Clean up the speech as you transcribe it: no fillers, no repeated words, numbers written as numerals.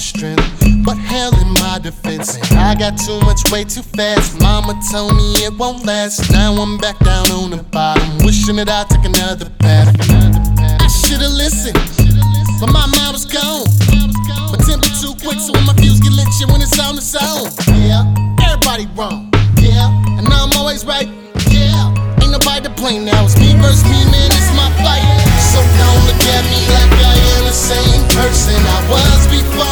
strength, but hell in my defense. I got too much way too fast. Mama told me it won't last. Now I'm back down on the bottom, wishing that I took another path. I should've listened, but my mind was gone. My temper too quick, so when my fuse get lit, shit when it's on the zone. Yeah, everybody wrong. Yeah, and now I'm always right. Yeah, ain't nobody to blame now. It's me versus me, man, it's my fight. So don't look at me like I am the same person I was before.